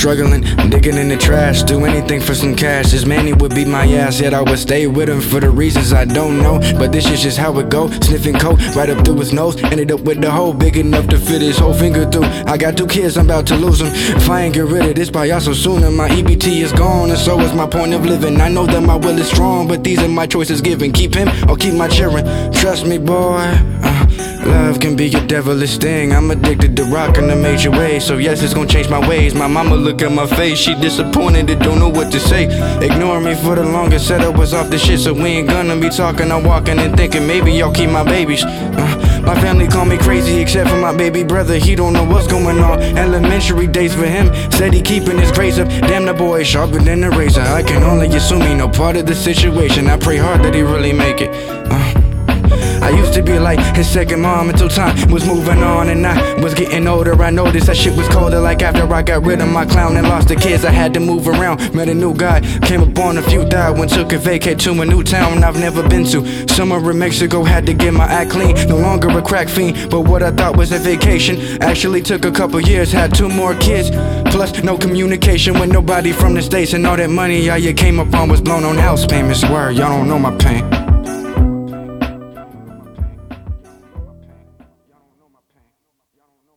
struggling, digging in the trash, do anything for some cash. This man, he would beat my ass, yet I would stay with him for the reasons I don't know. But this is just how it go, sniffing coke right up through his nose. Ended up with the hole big enough to fit his whole finger through. I got 2 kids, I'm about to lose them. If I ain't get rid of this by y'all so soon, and my EBT is gone, and so is my point of living. I know that my will is strong, but these are my choices given. Keep him or keep my children. Trust me, boy, love can be a devilish thing. I'm addicted to rock in a major way, so yes, it's gonna change my ways. My mama look at my face, she disappointed and don't know what to say. Ignore me for the longest, said I was off the shit, so we ain't gonna be talking. I'm walking and thinking maybe y'all keep my babies. My family call me crazy except for my baby brother, he don't know what's going on. Elementary days for him, said he keeping his grades up. Damn, the boy is sharper than a razor. I can only assume he no part of the situation. I pray hard that he really make it. I used to be like his second mom until time was moving on and I was getting older. I noticed that shit was colder, like after I got rid of my clown and lost the kids. I had to move around, met a new guy, came upon a few, died, went took a vacate to a new town I've never been to. Summer in Mexico, had to get my act clean, no longer a crack fiend, but what I thought was a vacation actually took a couple years. Had 2 more kids, plus no communication with nobody from the States, and all that money I came upon was blown on house payments. Word, y'all don't know my pain.